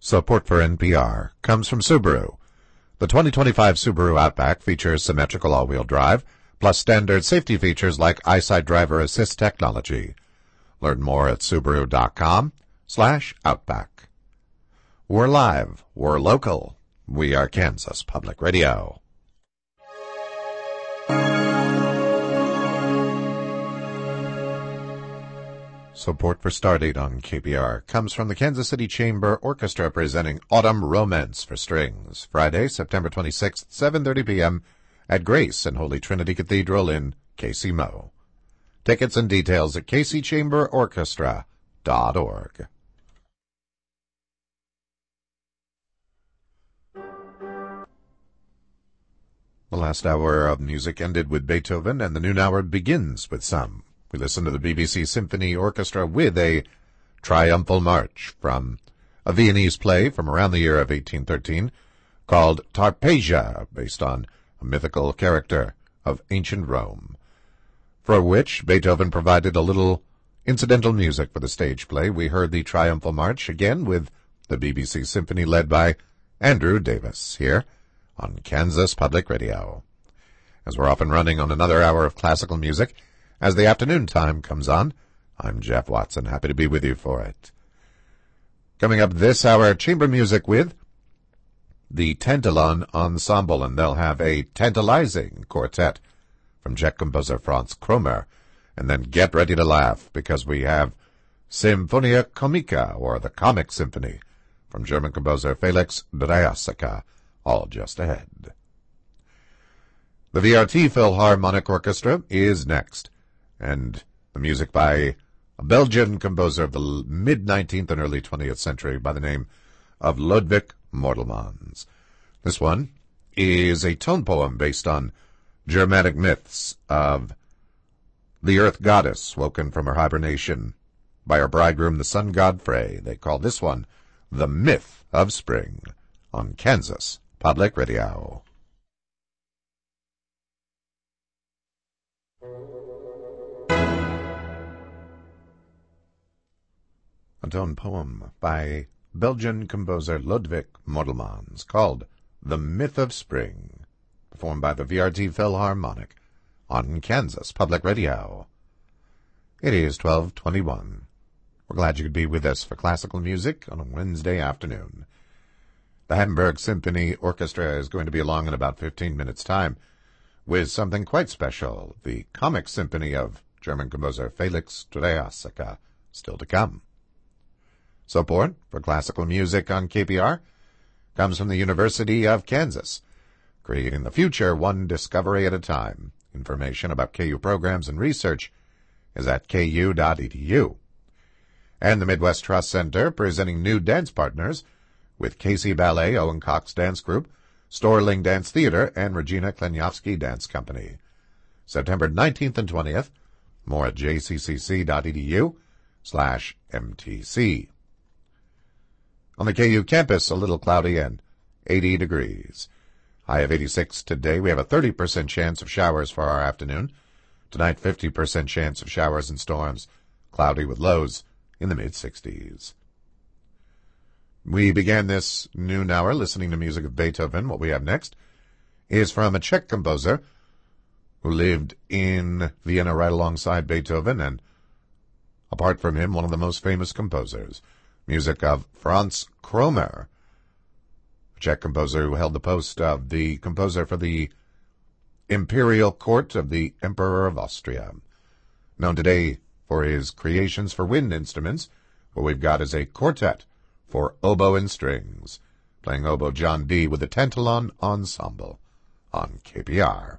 Support for NPR comes from Subaru. The 2025 Subaru Outback features symmetrical all-wheel drive, plus standard safety features like EyeSight Driver Assist technology. Learn more at Subaru.com/Outback. We're live. We're local. We are Kansas Public Radio. Support for Stardate on KPR comes from the Kansas City Chamber Orchestra presenting Autumn Romance for Strings, Friday, September 26th, 7:30 p.m. at Grace and Holy Trinity Cathedral in KC-Mo. Tickets and details at kcchamberorchestra.org. The last hour of music ended with Beethoven, and the noon hour begins with some. We listen to the BBC Symphony Orchestra with a triumphal march from a Viennese play from around the year of 1813 called Tarpeia, based on a mythical character of ancient Rome, for which Beethoven provided a little incidental music for the stage play. We heard the triumphal march again with the BBC Symphony led by Andrew Davis here on Kansas Public Radio. As we're off and running on another hour of classical music, as the afternoon time comes on, I'm Jeff Watson, happy to be with you for it. Coming up this hour, chamber music with the Tantalon Ensemble, and they'll have a tantalizing quartet from Czech composer Franz Kromer. And then get ready to laugh, because we have Symphonia Comica, or the Comic Symphony, from German composer Felix Drejasaca, all just ahead. The VRT Philharmonic Orchestra is next, and the music by a Belgian composer of the mid-19th and early 20th century by the name of Ludwig Mortelmans. This one is a tone poem based on Germanic myths of the earth goddess woken from her hibernation by her bridegroom, the sun god Frey. They call this one The Myth of Spring on Kansas Public Radio. A tone poem by Belgian composer Ludwig Mortelmans called The Myth of Spring, performed by the VRT Philharmonic on Kansas Public Radio. It is 12:21. We're glad you could be with us for classical music on a Wednesday afternoon. The Hamburg Symphony Orchestra is going to be along in about 15 minutes' time with something quite special, the Comic Symphony of German composer Felix Drejasaca, still to come. Support for classical music on KPR comes from the University of Kansas, creating the future one discovery at a time. Information about KU programs and research is at ku.edu. And the Midwest Trust Center presenting new dance partners with KC Ballet, Owen Cox Dance Group, Storling Dance Theater, and Regina Kleniowski Dance Company. September 19th and 20th. More at jccc.edu/MTC. On the KU campus, a little cloudy and 80 degrees. High of 86 today. We have a 30% chance of showers for our afternoon. Tonight, 50% chance of showers and storms. Cloudy with lows in the mid-60s. We began this noon hour listening to music of Beethoven. What we have next is from a Czech composer who lived in Vienna right alongside Beethoven, and apart from him, one of the most famous composers. Music of Franz Kromer, a Czech composer who held the post of the composer for the Imperial Court of the Emperor of Austria. Known today for his creations for wind instruments, what we've got is a quartet for oboe and strings, playing oboe John Dee with the Tantalon Ensemble on KPR.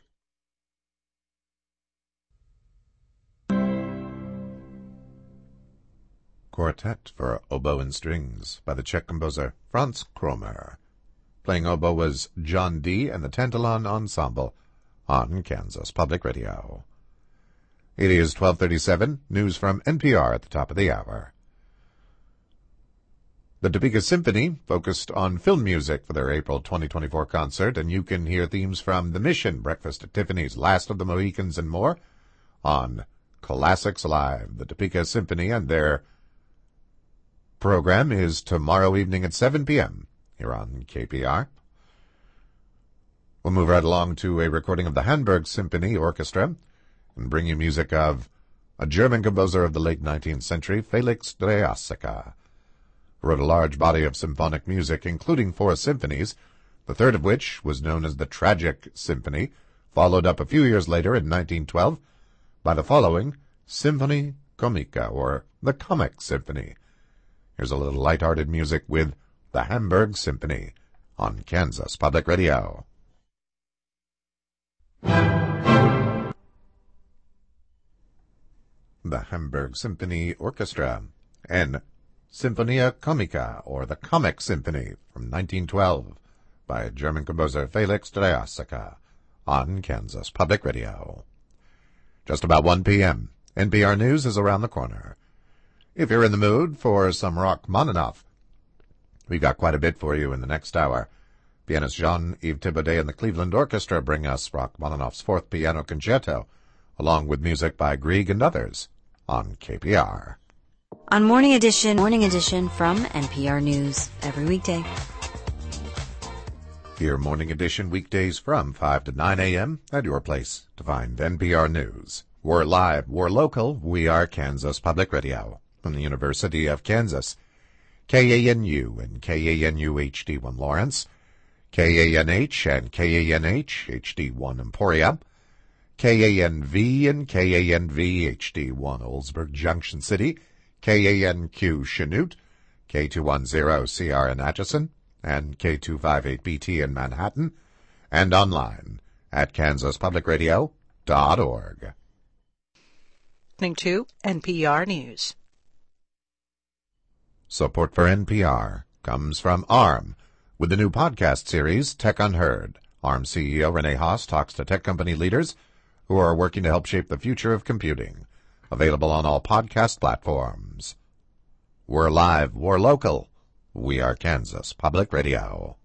Quartet for Oboe and Strings by the Czech composer Franz Kromer. Playing oboe was John Dee and the Tantalon Ensemble on Kansas Public Radio. It is 12:37. News from NPR at the top of the hour. The Topeka Symphony focused on film music for their April 2024 concert, and you can hear themes from The Mission, Breakfast at Tiffany's, Last of the Mohicans, and more on Classics Live. The Topeka Symphony and their program is tomorrow evening at 7 p.m. here on KPR. We'll move right along to a recording of the Hamburg Symphony Orchestra and bring you music of a German composer of the late 19th century, Felix Dreaseka, who wrote a large body of symphonic music, including 4 symphonies, the third of which was known as the Tragic Symphony, followed up a few years later in 1912 by the following Symphonie Comica, or the Comic Symphony. Here's a little light-hearted music with the Hamburg Symphony on Kansas Public Radio. The Hamburg Symphony Orchestra and Sinfonia Comica, or the Comic Symphony, from 1912 by German composer Felix Dreaseka on Kansas Public Radio. Just about 1 p.m. NPR News is around the corner. If you're in the mood for some Rachmaninoff, we've got quite a bit for you in the next hour. Pianist Jean-Yves Thibaudet and the Cleveland Orchestra bring us Rachmaninoff's 4th Piano Concerto, along with music by Grieg and others, on KPR. On Morning Edition from NPR News, every weekday. Hear Morning Edition weekdays from 5 to 9 a.m. at your place to find NPR News. We're live, we're local, we are Kansas Public Radio from the University of Kansas. KANU and KANU HD1 Lawrence, KANH and KANH HD1 Emporia, KANV and KANV HD1 Oldsburg Junction City, KANQ Chanute, K210CR in Atchison, and K258BT in Manhattan, and online at kansaspublicradio.org. Listening to NPR News. Support for NPR comes from ARM, with the new podcast series, Tech Unheard. ARM CEO Rene Haas talks to tech company leaders who are working to help shape the future of computing. Available on all podcast platforms. We're live, we're local. We are Kansas Public Radio.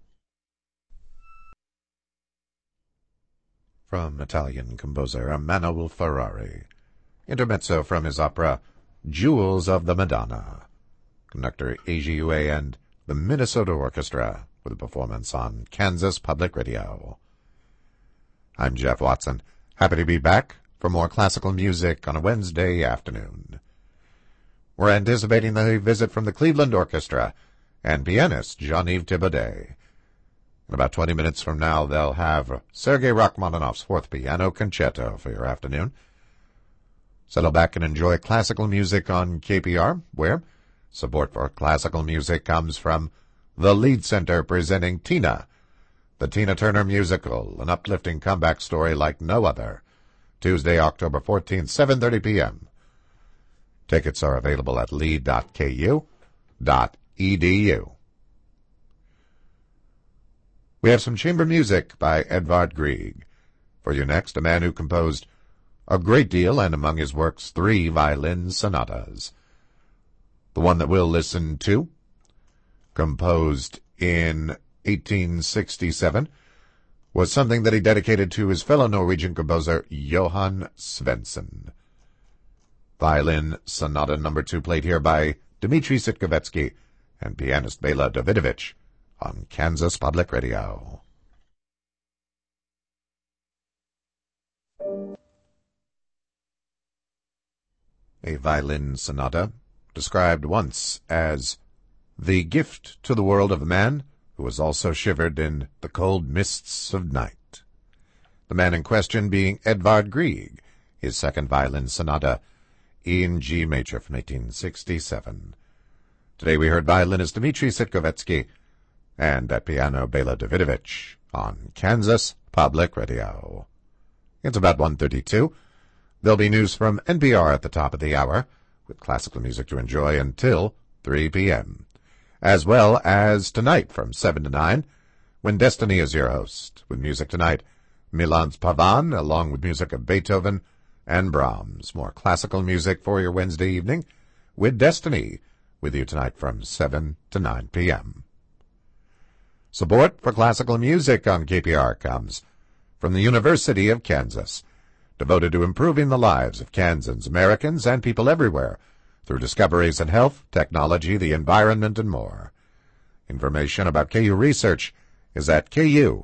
From Italian composer Emanuele Ferrari. Intermezzo from his opera Jewels of the Madonna. Conductor AGUA and the Minnesota Orchestra with a performance on Kansas Public Radio. I'm Jeff Watson. Happy to be back for more classical music on a Wednesday afternoon. We're anticipating the visit from the Cleveland Orchestra and pianist Jean-Yves Thibaudet. In about 20 minutes from now, they'll have Sergei Rachmaninoff's 4th Piano Concerto for your afternoon. Settle back and enjoy classical music on KPR, where support for classical music comes from the Lead Center presenting Tina, the Tina Turner Musical, an uplifting comeback story like no other. Tuesday, October 14th, 7:30 p.m. Tickets are available at lead.ku.edu. We have some chamber music by Edvard Grieg. For you next, a man who composed a great deal, and among his works, 3 violin sonatas. The one that we'll listen to, composed in 1867, was something that he dedicated to his fellow Norwegian composer Johan Svensson. Violin Sonata No. 2, played here by Dmitri Sitkovetsky and pianist Bela Davidovich on Kansas Public Radio. A violin sonata, described once as the gift to the world of a man who was also shivered in the cold mists of night. The man in question being Edvard Grieg, his 2nd violin sonata in G major from 1867. Today we heard violinist Dmitri Sitkovetsky and at piano Bela Davidovich on Kansas Public Radio. It's about 1:32. There'll be news from NPR at the top of the hour, with classical music to enjoy until 3 p.m., as well as tonight from 7 to 9, when Destiny is your host, with music tonight, Milan's Pavan, along with music of Beethoven and Brahms. More classical music for your Wednesday evening, with Destiny, with you tonight from 7 to 9 p.m. Support for classical music on KPR comes from the University of Kansas, devoted to improving the lives of Kansans, Americans, and people everywhere through discoveries in health, technology, the environment, and more. Information about KU research is at ku.edu.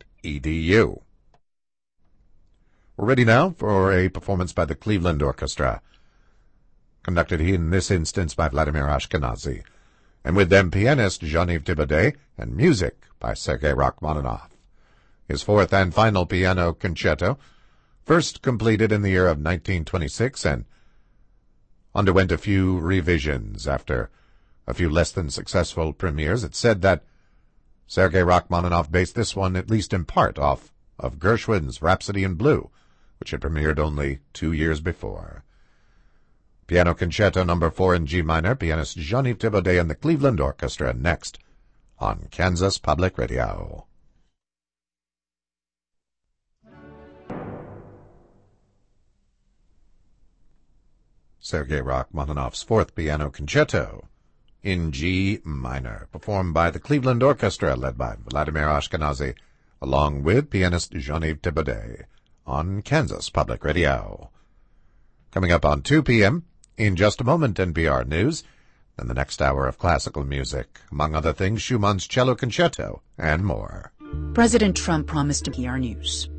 We're ready now for a performance by the Cleveland Orchestra, conducted in this instance by Vladimir Ashkenazy, and with them pianist Jean-Yves Thibaudet and music by Sergei Rachmaninoff. His fourth and final piano concerto, first completed in the year of 1926 and underwent a few revisions after a few less than successful premieres. It's said that Sergei Rachmaninoff based this one, at least in part, off of Gershwin's Rhapsody in Blue, which had premiered only 2 years before. Piano Concerto No. 4 in G minor, pianist Jean-Yves Thibaudet and the Cleveland Orchestra, next on Kansas Public Radio. Sergei Rachmaninoff's fourth piano concerto in G minor, performed by the Cleveland Orchestra, led by Vladimir Ashkenazy, along with pianist Jean-Yves Thibaudet, on Kansas Public Radio. Coming up on 2 p.m., in just a moment, NPR News, and the next hour of classical music, among other things, Schumann's Cello Concerto, and more. President Trump promised NPR News.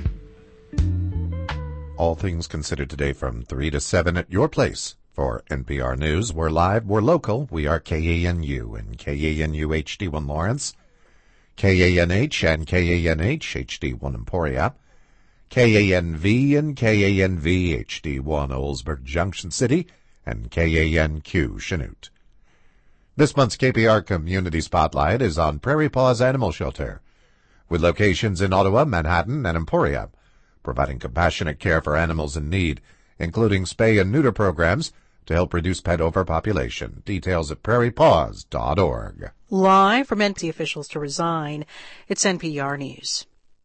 All things considered today from 3 to 7 at your place. For NPR News, we're live, we're local, we are KANU and KANU HD1 Lawrence, KANH and KANH HD1 Emporia, KANV and KANV HD1 Oldsburg Junction City, and KANQ Chanute. This month's KPR Community Spotlight is on Prairie Paws Animal Shelter, with locations in Ottawa, Manhattan, and Emporia, providing compassionate care for animals in need, including spay and neuter programs to help reduce pet overpopulation. Details at prairiepaws.org. Live from NPR officials to resign, it's NPR News.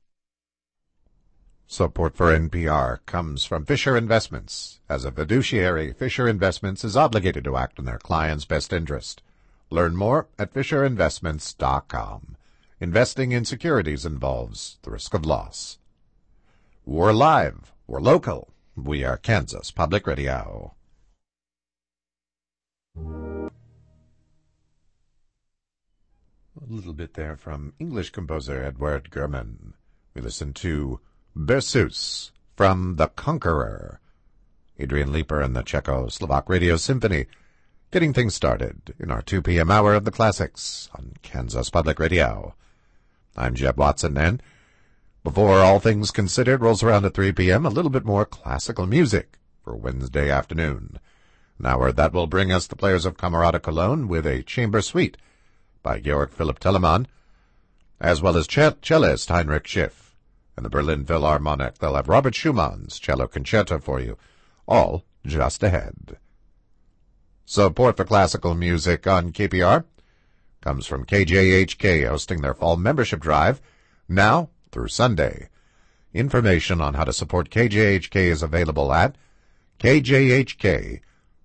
Support for NPR comes from Fisher Investments. As a fiduciary, Fisher Investments is obligated to act in their client's best interest. Learn more at FisherInvestments.com. Investing in securities involves the risk of loss. We're live. We're local. We are Kansas Public Radio. A little bit there from English composer Edward German. We listen to Berceuse from The Conqueror. Adrian Leeper and the Czechoslovak Radio Symphony getting things started in our 2 p.m. hour of the classics on Kansas Public Radio. I'm Jeb Watson, and before All Things Considered rolls around at 3 p.m., a little bit more classical music for Wednesday afternoon. An hour that will bring us the Players of Camerata Cologne with a chamber suite by Georg Philipp Telemann, as well as cellist Heinrich Schiff. And the Berlin Philharmonic, they'll have Robert Schumann's Cello Concerto for you, all just ahead. Support for classical music on KPR comes from KJHK, hosting their fall membership drive now through Sunday. Information on how to support KJHK is available at kjhk.org.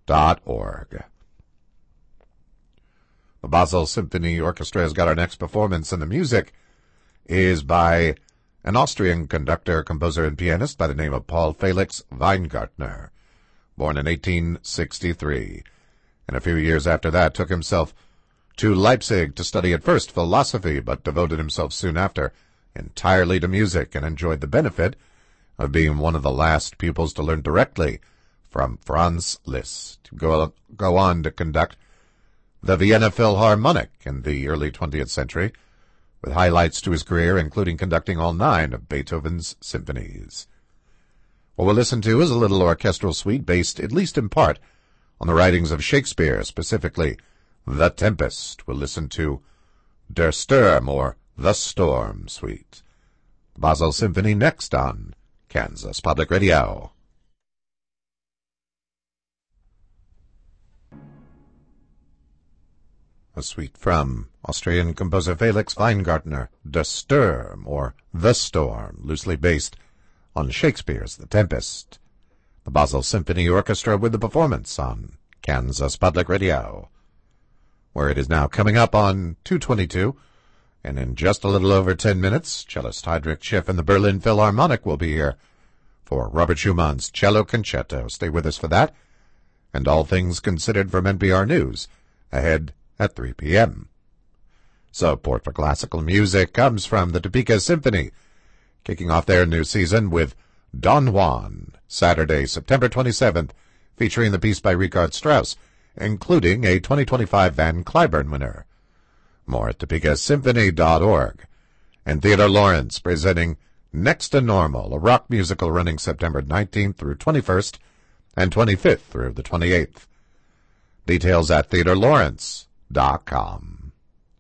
The Basel Symphony Orchestra has got our next performance, and the music is by an Austrian conductor, composer, and pianist by the name of Paul Felix Weingartner, born in 1863, and a few years after that took himself to Leipzig to study at first philosophy, but devoted himself soon after entirely to music and enjoyed the benefit of being one of the last pupils to learn directly from Franz Liszt, to go on to conduct the Vienna Philharmonic in the early 20th century, with highlights to his career, including conducting all 9 of Beethoven's symphonies. What we'll listen to is a little orchestral suite based, at least in part, on the writings of Shakespeare, specifically The Tempest. We'll listen to Der Sturm, or The Storm Suite. The Basel Symphony next on Kansas Public Radio. A suite from Austrian composer Felix Weingartner, Der Sturm, or The Storm, loosely based on Shakespeare's The Tempest. The Basel Symphony Orchestra with the performance on Kansas Public Radio, where it is now coming up on 2:22, and in just a little over 10 minutes, cellist Heinrich Schiff and the Berlin Philharmonic will be here for Robert Schumann's Cello Concerto. Stay with us for that, and All Things Considered from NPR News, ahead at 3 p.m. Support for classical music comes from the Topeka Symphony, kicking off their new season with Don Juan, Saturday, September 27th, featuring the piece by Richard Strauss, including a 2025 Van Cliburn winner. More at topekasymphony.org. And Theodore Lawrence presenting Next to Normal, a rock musical running September 19th through 21st and 25th through the 28th. Details at theodorelawrence.com.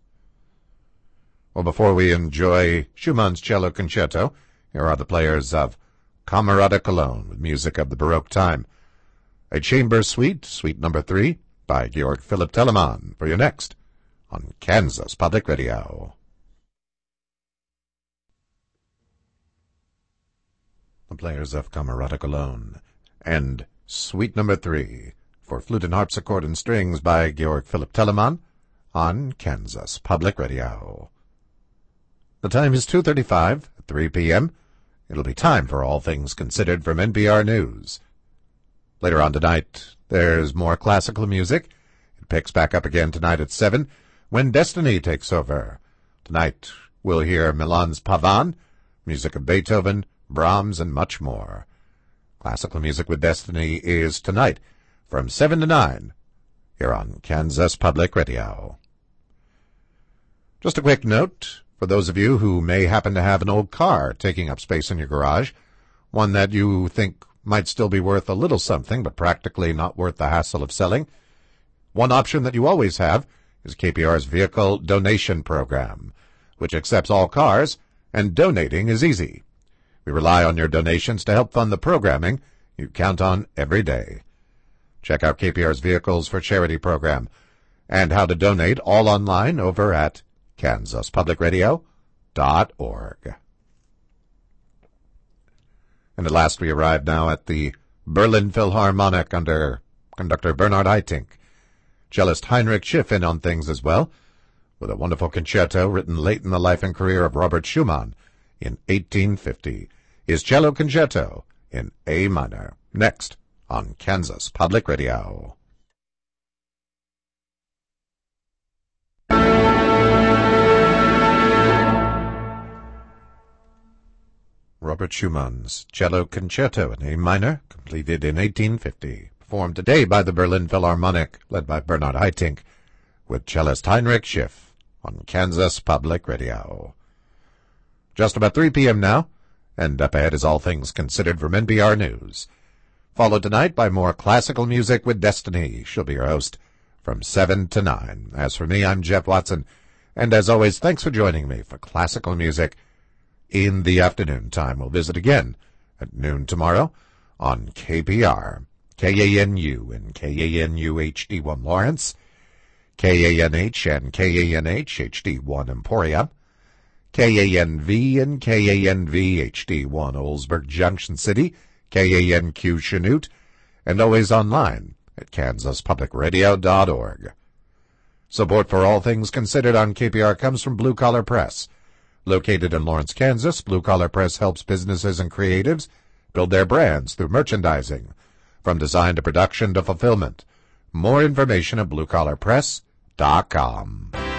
Well, before we enjoy Schumann's Cello Concerto, here are the players of Camerata Cologne with music of the Baroque time. A Chamber Suite, Suite number 3, by Georg Philipp Telemann, for you next on Kansas Public Radio. The players of Camerata Cologne and Suite number 3 for flute and harpsichord and strings by Georg Philipp Telemann on Kansas Public Radio. The time is 2:35 at 3 p.m. It'll be time for All Things Considered from NPR News. Later on tonight, there's more classical music. It picks back up again tonight at 7 when Destiny takes over. Tonight, we'll hear Milan's Pavan, music of Beethoven, Brahms, and much more. Classical Music with Destiny is tonight from 7 to 9 here on Kansas Public Radio. Just a quick note for those of you who may happen to have an old car taking up space in your garage, one that you think might still be worth a little something but practically not worth the hassle of selling. One option that you always have is KPR's Vehicle Donation Program, which accepts all cars, and donating is easy. We rely on your donations to help fund the programming you count on every day. Check out KPR's Vehicles for Charity program and how to donate all online over at kansaspublicradio.org. And at last we arrive now at the Berlin Philharmonic under conductor Bernhard Haitink. Cellist Heinrich Schiff in on things as well, with a wonderful concerto written late in the life and career of Robert Schumann in 1850. His Cello Concerto in A minor, next on Kansas Public Radio. Robert Schumann's Cello Concerto in A minor, completed in 1850, performed today by the Berlin Philharmonic, led by Bernhard Haitink, with cellist Heinrich Schiff on Kansas Public Radio. Just about 3 p.m. now, and up ahead is All Things Considered from NPR News. Followed tonight by more classical music with Destiny. She'll be your host from 7 to 9. As for me, I'm Jeff Watson, and as always, thanks for joining me for classical music in the afternoon time. We'll visit again at noon tomorrow on KPR, KANU and KANU HD1 Lawrence, KANH and KANH HD1 Emporia, KANV and KANV HD1 Oldsburg Junction City, KANQ Chanute, and always online at kansaspublicradio.org. Support for All Things Considered on KPR comes from Blue Collar Press. Located in Lawrence, Kansas, Blue Collar Press helps businesses and creatives build their brands through merchandising, from design to production to fulfillment. More information at bluecollarpress.com.